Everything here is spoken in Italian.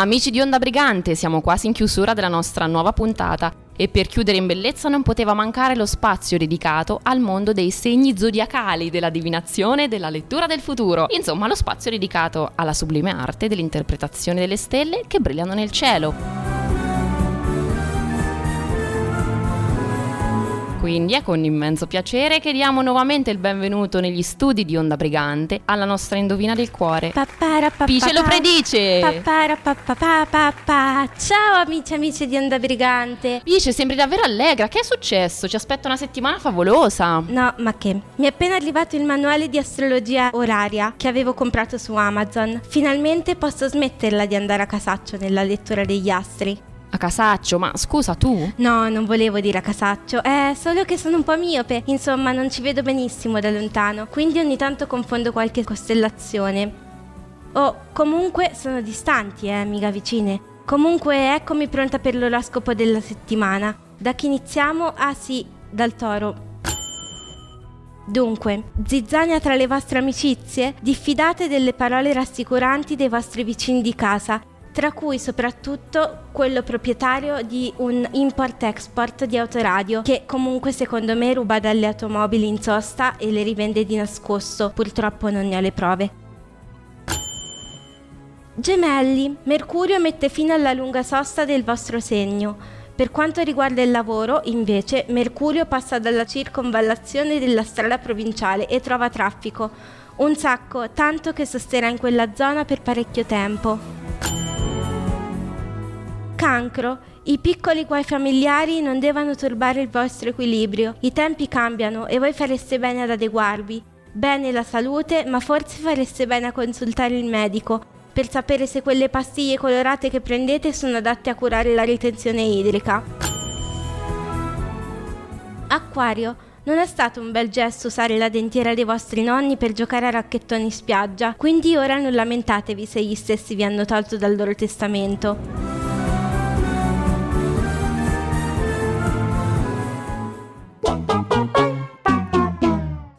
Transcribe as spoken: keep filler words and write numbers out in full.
Amici di Onda Brigante, siamo quasi in chiusura della nostra nuova puntata e per chiudere in bellezza non poteva mancare lo spazio dedicato al mondo dei segni zodiacali, della divinazione e della lettura del futuro. Insomma, lo spazio dedicato alla sublime arte dell'interpretazione delle stelle che brillano nel cielo. Quindi è con immenso piacere che diamo nuovamente il benvenuto negli studi di Onda Brigante alla nostra indovina del cuore. Pi ce lo predice! Ciao amici e amici di Onda Brigante. Pi, sembri davvero allegra, che è successo? Ci aspetta una settimana favolosa. No, ma che? Mi è appena arrivato il manuale di astrologia oraria che avevo comprato su Amazon. Finalmente posso smetterla di andare a casaccio nella lettura degli astri. A casaccio? Ma scusa, tu? No, non volevo dire a casaccio, è solo che sono un po' miope, insomma non ci vedo benissimo da lontano, quindi ogni tanto confondo qualche costellazione. Oh, comunque sono distanti, eh, mica vicine. Comunque eccomi pronta per l'oroscopo della settimana. Da chi iniziamo? Ah sì, dal Toro. Dunque, zizzania tra le vostre amicizie? Diffidate delle parole rassicuranti dei vostri vicini di casa, tra cui soprattutto quello proprietario di un import-export di autoradio che comunque secondo me ruba dalle automobili in sosta e le rivende di nascosto, purtroppo non ne ho le prove. Gemelli, Mercurio mette fine alla lunga sosta del vostro segno. Per quanto riguarda il lavoro, invece, Mercurio passa dalla circonvallazione della strada provinciale e trova traffico. Un sacco, tanto che sosterrà in quella zona per parecchio tempo. Cancro, i piccoli guai familiari non devono turbare il vostro equilibrio. I tempi cambiano e voi fareste bene ad adeguarvi. Bene la salute, ma forse fareste bene a consultare il medico per sapere se quelle pastiglie colorate che prendete sono adatte a curare la ritenzione idrica. Acquario, non è stato un bel gesto usare la dentiera dei vostri nonni per giocare a racchettoni in spiaggia, quindi ora non lamentatevi se gli stessi vi hanno tolto dal loro testamento.